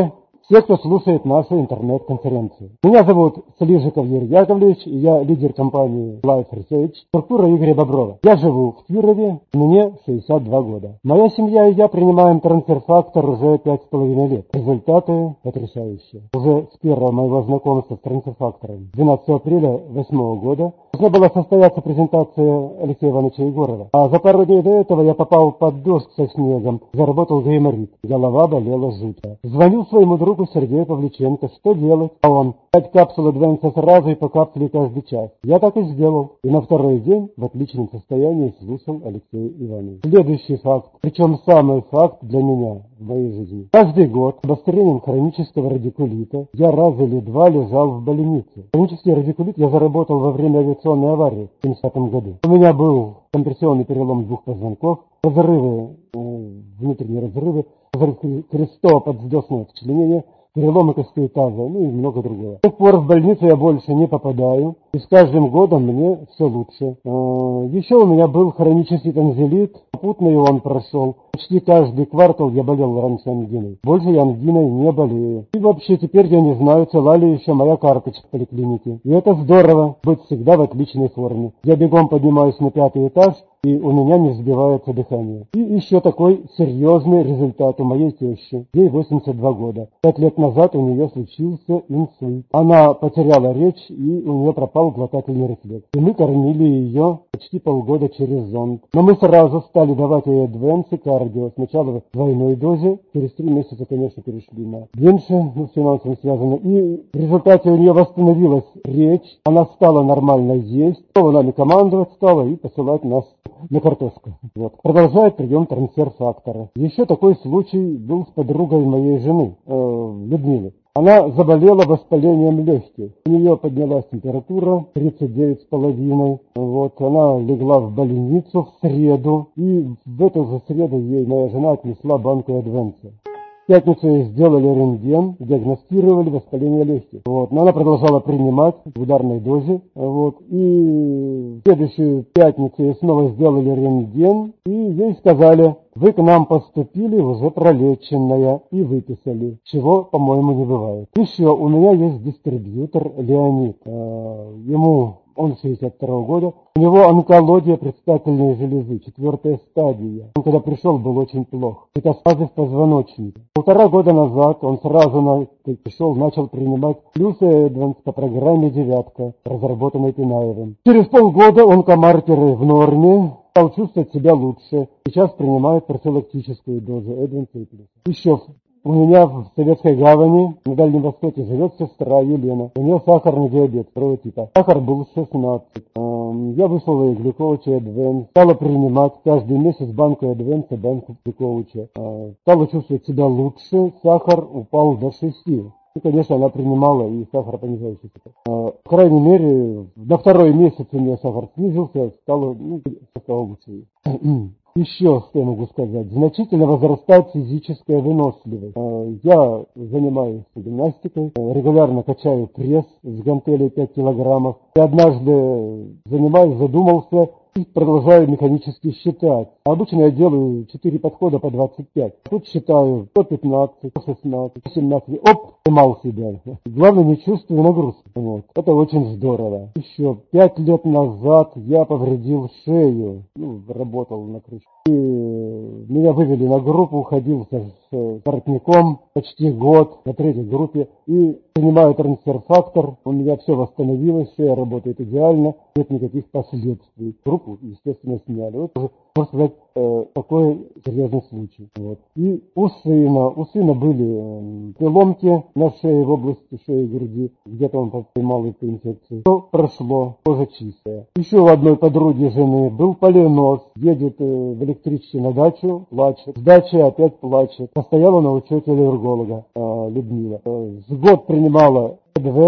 все, кто слушает нашу интернет-конференцию. Меня зовут Слижиков Юрий Яковлевич, и я лидер компании Life Research, структура Игоря Боброва. Я живу в Кирове, мне 62 года. Моя семья и я принимаем трансфер-фактор уже 5,5 лет. Результаты потрясающие. Уже с первого моего знакомства с трансфер-фактором, 12 апреля 2008 года, должна была состояться презентация Алексея Ивановича Егорова. А за пару дней до этого я попал под дождь со снегом, заработал гайморит. Голова болела жутко. Звонил своему другу Сергею Павличенко, что делать? А он: 5 капсул Адвенса сразу и по капсуле каждый час. Я так и сделал. И на второй день в отличном состоянии слушал Алексея Ивановича. Следующий факт, причем самый факт для меня в моей жизни. Каждый год с обострением хронического радикулита я раз или два лежал в больнице. Хронический радикулит я заработал во время авиационной аварии в 1970 году. У меня был компрессионный перелом 2 позвонков, разрывы, внутренние разрывы, разрыв крестово-подвздошного сочленения, переломы костей таза, ну и много другого. С тех пор в больницу я больше не попадаю, и с каждым годом мне все лучше. Еще у меня был хронический танзелит, попутно он прошел. Почти каждый квартал я болел раньше ангиной. Больше я ангиной не болею. И вообще теперь я не знаю, цела ли еще моя карточка в поликлинике. И это здорово, быть всегда в отличной форме. Я бегом поднимаюсь на 5-й этаж, и у меня не сбивается дыхание. И еще такой серьезный результат у моей тещи. Ей 82 года. 5 лет назад у нее случился инсульт. Она потеряла речь, и у нее пропал глотательный рефлекс. И мы кормили ее почти полгода через зонд. Но мы сразу стали давать ей Адвенс и кардио. Сначала в двойной дозе, через 3 месяца, конечно, перешли на меньше, с финансами связано. И в результате у нее восстановилась речь, она стала нормально есть, нами командовать стала и посылать нас на картошку. Вот. Продолжает прием трансфер-фактора. Еще такой случай был с подругой моей жены, Людмилы. Она заболела воспалением легких. У нее поднялась температура 39,5. Вот, она легла в больницу в среду. И в эту же среду ей моя жена отнесла банку Адвенса. В пятницу ей сделали рентген, диагностировали воспаление легких. Вот, но она продолжала принимать в ударной дозе. Вот, и в следующую пятницу ей снова сделали рентген. И ей сказали: вы к нам поступили уже пролеченная, и выписали, чего, по-моему, не бывает. Еще у меня есть дистрибьютор Леонид. Он 62 года. У него онкология предстательной железы, 4-я стадия. Он когда пришел, был очень плох. Метастазы в позвоночнике. 1,5 года назад он сразу пришел, начал принимать плюс Эдванс по программе «Девятка», разработанной Пинаевым. Через полгода онкомаркеры в норме. Стал чувствовать себя лучше. Сейчас принимает профилактическую дозу Эдванса и плюс. Еще у меня в Советской Гавани на Дальнем Востоке живет сестра Елена. У нее сахарный диабет 2 типа. Сахар был 16. Я выслал ей глюкоучи Адвенс. Стала принимать каждый месяц банку Адвенса, банку глюкоуча. Стала чувствовать себя лучше. Сахар упал до 6. И, конечно, она принимала и сахаропонижающий. По крайней мере, на 2-й месяц у нее сахар снизился, стало лучше. Еще, что я могу сказать, значительно возрастает физическая выносливость. Я занимаюсь гимнастикой, регулярно качаю пресс с гантелей 5 килограммов. И однажды занимаюсь, задумался и продолжаю механически считать. Обычно я делаю 4 подхода по 25. Тут считаю 115, 116, 17. Оп, поймал себя. Главное, не чувствую нагрузки. Вот. Это очень здорово. Еще 5 лет назад я повредил шею. Работал на крыше. И меня вывели на группу, ходил с воротником почти год на 3-й группе. И принимаю трансфер-фактор. У меня все восстановилось, шея работает идеально. Нет никаких последствий. Группу, естественно, сняли. Вот уже, можно сказать, такой серьезный случай. Вот. И у сына были переломки на шее, в области шеи и груди. Где-то он поймал эту инфекцию. Все прошло, кожа чистая. Еще у одной подруги жены был полиноз. Едет в электричке на дачу, плачет. С дачи опять плачет. Постояла на учете аллерголога Людмила. С год принимала Адвенс,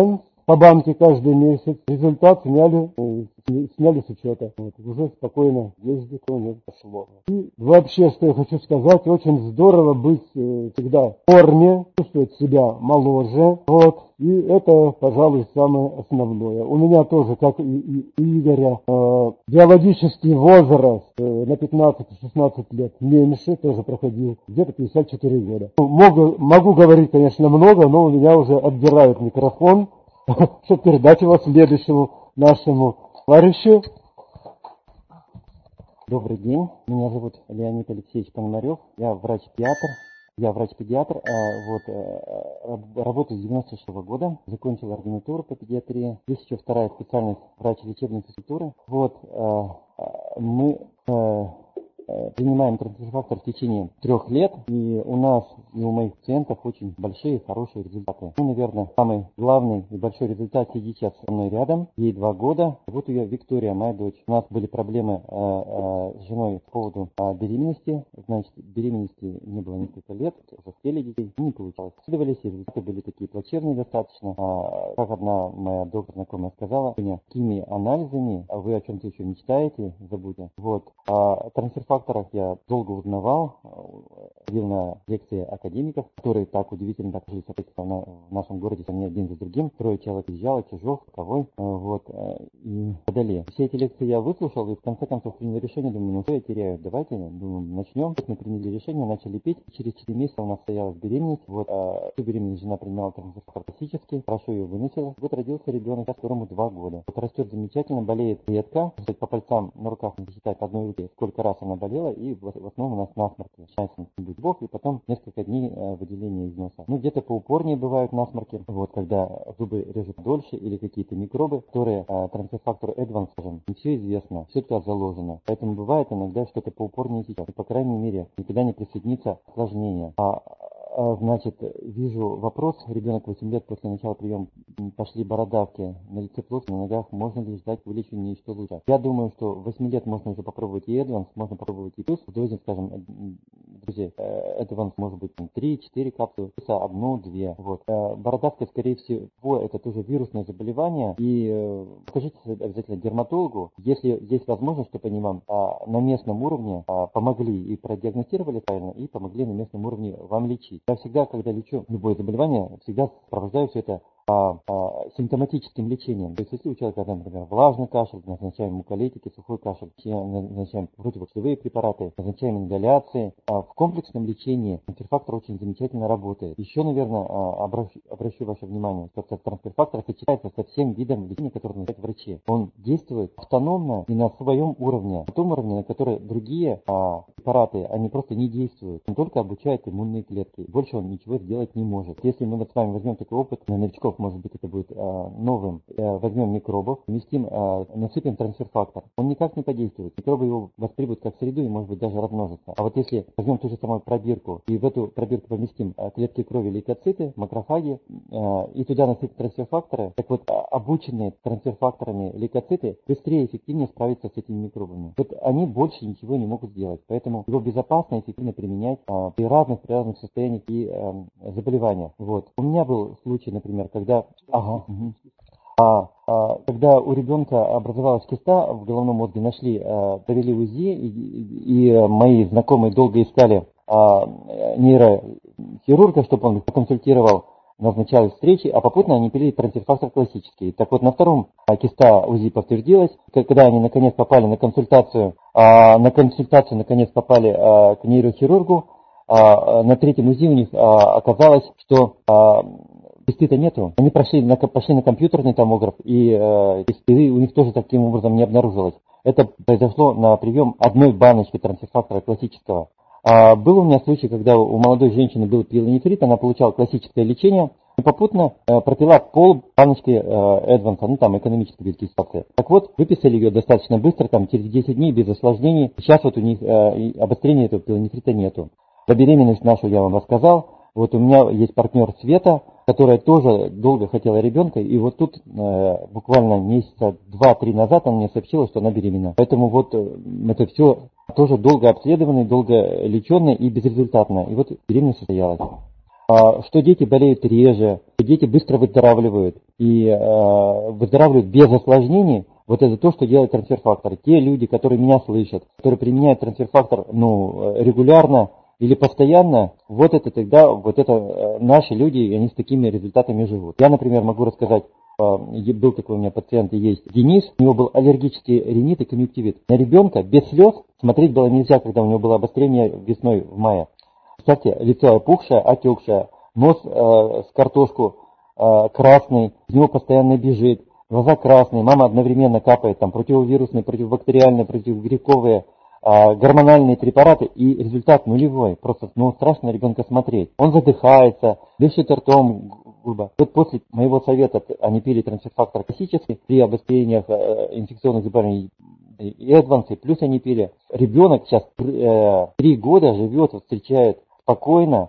по банке каждый месяц. Результат сняли с учета. Вот, уже спокойно ездит, у него пошло. И вообще, что я хочу сказать, очень здорово быть всегда в форме, чувствовать себя моложе. Вот. И это, пожалуй, самое основное. У меня тоже, как и у Игоря, биологический возраст на 15-16 лет меньше, тоже проходил где-то 54 года. Могу говорить, конечно, много, но у меня уже отбирают микрофон, чтобы передать его следующему нашему товарищу. Добрый день, меня зовут Леонид Алексеевич Пономарев, я врач-педиатр. Работаю с 96-го года, закончил ординатуру по педиатрии. Есть еще вторая специальность врач-лечебной физкультуры. Мы принимаем трансфер-фактор в течение 3 лет, и у нас и у моих пациентов очень большие, хорошие результаты. Наверное, самый главный и большой результат сидит сейчас со мной рядом. Ей 2 года. Вот ее Виктория, моя дочь. У нас были проблемы с женой по поводу беременности. Значит, беременности не было несколько лет, уже хотели детей, не получалось. Исследовались, и результаты были такие плачевные достаточно. Как одна моя доктор знакомая сказала, какими анализами вы о чем-то еще мечтаете, забудьте. Трансфер факторах я долго узнавал, ходил на лекции академиков, которые так удивительно так жили в нашем городе, они один за другим. 3 человек приезжало, Чижов, Ковой, и Водолей. Все эти лекции я выслушал, и в конце концов принял решение, думаю, что я теряю, давайте, начнем. Мы приняли решение, начали пить. Через 4 месяца у нас стоялась беременность. Всю беременность жена принимала трансфер классический, хорошо ее выносила. Родился ребенок, которому 2 года. Растет замечательно, болеет редко, по пальцам на руках не считать одной руки, сколько раз она болела, и в основном у нас насморки. Начинается будет бог, и потом несколько дней выделения из носа. Где-то поупорнее бывают насморки, когда зубы режут дольше, или какие-то микробы, которые трансфер-фактор Advance, скажем, не все известно, все туда заложено. Поэтому бывает иногда что-то поупорнее сейчас. И, по крайней мере, никогда не присоединится осложнение. Вижу вопрос, ребенок 8 лет после начала приема, пошли бородавки, на лице плоть, на ногах, можно ли ждать вылечения и что лучше? Я думаю, что 8 лет можно уже попробовать и Advance, можно попробовать и плюс, в дозе, скажем, друзья, Advance может быть 3-4 капсулы, плюс 1-2. Бородавка, скорее всего, это тоже вирусное заболевание, и скажите обязательно дерматологу, если есть возможность, чтобы они вам на местном уровне помогли и продиагностировали правильно, и помогли на местном уровне вам лечить. Я всегда, когда лечу любое заболевание, всегда сопровождаю все это симптоматическим лечением. То есть, если у человека, например, влажный кашель, назначаем муколитики, сухой кашель, назначаем противошлевые препараты, назначаем ингаляции. В комплексном лечении трансфер-фактор очень замечательно работает. Еще, наверное, обращу ваше внимание, что трансфер-фактор сочетается со всем видом лечения, который назначают врачи. Он действует автономно и на своем уровне, на том уровне, на который другие препараты, они просто не действуют. Он только обучает иммунные клетки. Больше он ничего сделать не может. Если мы с вами возьмем такой опыт на новичков, может быть, это будет новым. Возьмем микробов, насыпем трансфер-фактор. Он никак не подействует. Микробы его воспримут как среду и, может быть, даже размножатся. А вот если возьмем ту же самую пробирку и в эту пробирку поместим клетки крови, лейкоциты, макрофаги, и туда насыпем трансфер-факторы, так вот, обученные трансфер-факторами лейкоциты быстрее и эффективнее справятся с этими микробами. Вот они больше ничего не могут сделать. Поэтому его безопасно и эффективно применять при разных состояниях и заболеваниях. У меня был случай, например, когда у ребенка образовалась киста в головном мозге, провели УЗИ, и мои знакомые долго искали нейрохирурга, чтобы он консультировал, назначали встречи, а попутно они пили трансфер-фактор классический. Так вот, на втором киста УЗИ подтвердилась, когда они наконец попали на консультацию, наконец попали к нейрохирургу, на третьем УЗИ у них оказалось, что кисты-то нету. Они пошли на компьютерный томограф, и кисты у них тоже таким образом не обнаружилось. Это произошло на прием одной баночки трансфер-фактора классического. Был у меня случай, когда у молодой женщины был пиелонефрит, она получала классическое лечение, и попутно пропила пол баночки Advance, экономической дисквалификации. Так вот, выписали ее достаточно быстро, через 10 дней, без осложнений. Сейчас у них обострения этого пиелонефрита нету. Про беременность нашу я вам рассказал. У меня есть партнер Света, которая тоже долго хотела ребенка, и тут буквально месяца 2-3 назад она мне сообщила, что она беременна. Поэтому это все тоже долго обследованно, долго леченное и безрезультатно. И беременность состоялась. что дети болеют реже, что дети быстро выздоравливают и выздоравливают без осложнений. Вот это то, что делает трансфер-фактор. Те люди, которые меня слышат, которые применяют трансфер-фактор регулярно или постоянно, вот это наши люди, и они с такими результатами живут. Я, например, могу рассказать, был такой у меня пациент и есть Денис, у него был аллергический ринит и конъюнктивит. На ребенка без слез смотреть было нельзя, когда у него было обострение весной в мае. Кстати, лицо опухшее, отекшее, нос с картошку красный, из него постоянно бежит, глаза красные, мама одновременно капает там противовирусные, противобактериальные, противогрибковые, гормональные препараты, и результат нулевой. Просто страшно на ребенка смотреть. Он задыхается, дышит ртом грубо. Вот после моего совета они пили трансфер-фактор классический при обострениях инфекционных заболеваний и адвансы, плюс они пили. Ребенок сейчас 3 года живет, встречает спокойно,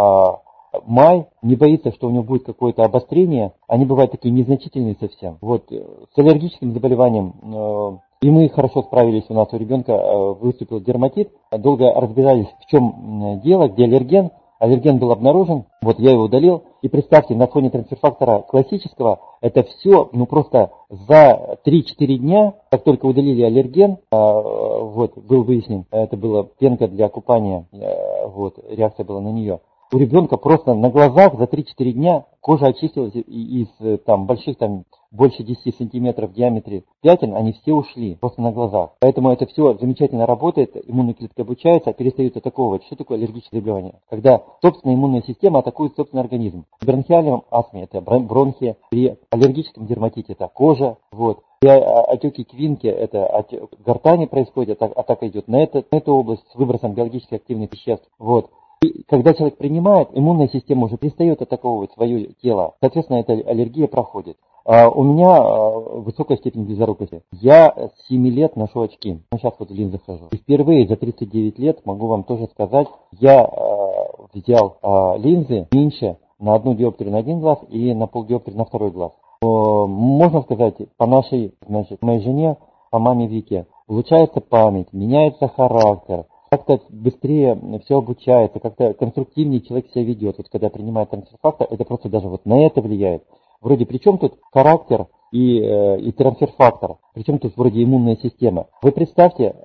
май, не боится, что у него будет какое-то обострение. Они бывают такие незначительные совсем. Вот с аллергическим заболеванием и мы хорошо справились, у нас у ребенка выступил дерматит. Долго разбирались, в чем дело, где аллерген. Аллерген был обнаружен, вот я его удалил. И представьте, на фоне трансфер-фактора классического, это все, просто за 3-4 дня, как только удалили аллерген, был выяснен, это была пенка для купания, реакция была на нее. У ребенка просто на глазах за 3-4 дня кожа очистилась из больших, больше 10 сантиметров в диаметре пятен, они все ушли просто на глазах. Поэтому это все замечательно работает, иммунные клетки обучаются, перестают атаковывать. Что такое аллергическое заболевание? Когда собственная иммунная система атакует собственный организм. При бронхиальном астме это бронхи, при аллергическом дерматите это кожа, При отеке квинки это отек гортани происходит, атака идет на эту область с выбросом биологически активных веществ. И когда человек принимает, иммунная система уже перестает атаковывать свое тело. Соответственно, эта аллергия проходит. У меня высокая степень близорукости. Я с 7 лет ношу очки. Сейчас в линзах хожу. И впервые за 39 лет, могу вам тоже сказать, я взял линзы меньше на 1 диоптрию на один глаз и на полдиоптрии на второй глаз. Можно сказать, по моей жене, по маме Вике, улучшается память, меняется характер. Как-то быстрее все обучается, как-то конструктивнее человек себя ведет. Когда принимает трансфер-фактор, это просто даже на это влияет. Вроде при чем тут характер и трансфер-фактор? Причем тут вроде иммунная система? Вы представьте,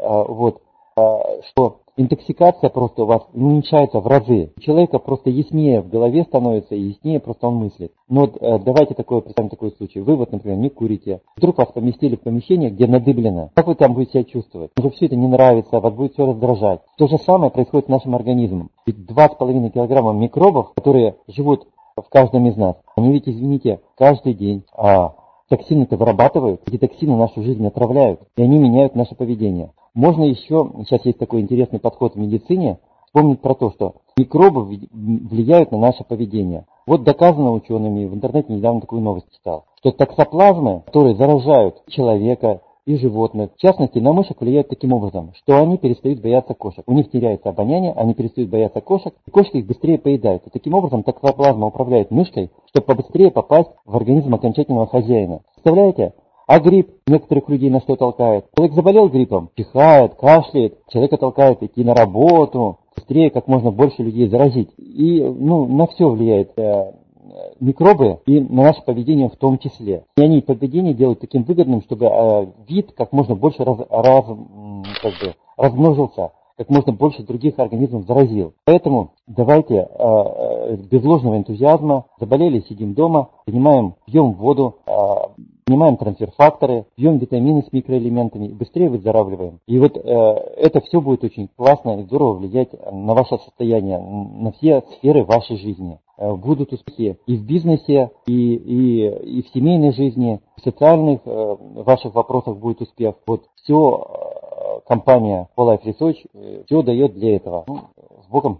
что интоксикация просто у вас уменьшается в разы. У человека просто яснее в голове становится, и яснее просто он мыслит. Но давайте представим такой случай. Вы например, не курите. Вдруг вас поместили в помещение, где надыблено. Как вы там будете себя чувствовать? Уже все это не нравится, вас будет все раздражать. То же самое происходит с нашим организмом. Ведь 2,5 килограмма микробов, которые живут в каждом из нас, они ведь, извините, каждый день токсины-то вырабатывают, эти токсины нашу жизнь отравляют, и они меняют наше поведение. Можно еще, сейчас есть такой интересный подход в медицине, вспомнить про то, что микробы влияют на наше поведение. Доказано учеными, в интернете недавно такую новость читал, что токсоплазмы, которые заражают человека и животных, в частности на мышек, влияют таким образом, что они перестают бояться кошек. У них теряется обоняние, они перестают бояться кошек, и кошки их быстрее поедают. И таким образом токсоплазма управляет мышкой, чтобы побыстрее попасть в организм окончательного хозяина. Представляете? А грипп некоторых людей на что толкает? Человек заболел гриппом, чихает, кашляет, человека толкает идти на работу, быстрее как можно больше людей заразить. И на все влияет микробы и на наше поведение в том числе. И они поведение делают таким выгодным, чтобы вид как можно больше размножился, как можно больше других организмов заразил. Поэтому давайте без ложного энтузиазма, заболели, сидим дома, пьем воду, принимаем трансфер-факторы, пьем витамины с микроэлементами, быстрее выздоравливаем. И это все будет очень классно и здорово влиять на ваше состояние, на все сферы вашей жизни. Будут успехи и в бизнесе, и в семейной жизни, в социальных ваших вопросах будет успех. Все компания Life Research все дает для этого. С Богом.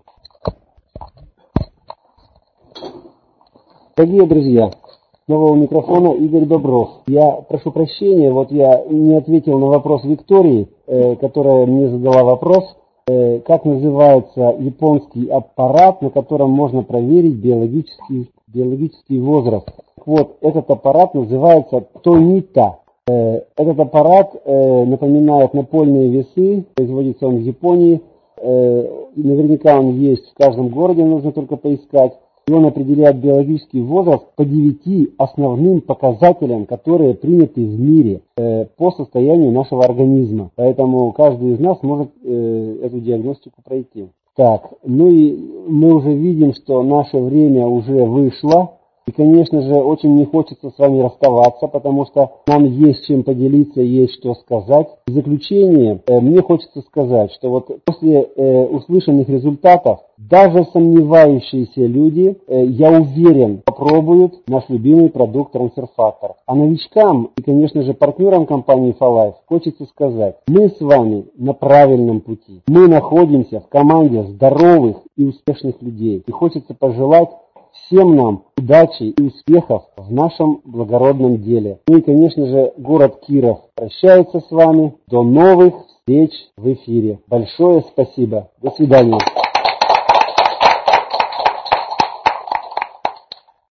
Дорогие друзья, снова у микрофона Игорь Бобров. Я прошу прощения, я не ответил на вопрос Виктории, которая мне задала вопрос, как называется японский аппарат, на котором можно проверить биологический возраст. Этот аппарат называется Тонита. Этот аппарат напоминает напольные весы, производится он в Японии. Наверняка он есть в каждом городе, нужно только поискать. И он определяет биологический возраст по 9 основным показателям, которые приняты в мире по состоянию нашего организма. Поэтому каждый из нас может эту диагностику пройти. Так, ну и мы уже видим, что наше время уже вышло. И, конечно же, очень не хочется с вами расставаться, потому что нам есть чем поделиться, есть что сказать. В заключение мне хочется сказать, что вот после услышанных результатов даже сомневающиеся люди, я уверен, попробуют наш любимый продукт трансфер-фактор. А новичкам и, конечно же, партнерам компании FALife хочется сказать, мы с вами на правильном пути. Мы находимся в команде здоровых и успешных людей. И хочется пожелать всем нам удачи и успехов в нашем благородном деле. Ну и, конечно же, город Киров прощается с вами. До новых встреч в эфире. Большое спасибо. До свидания.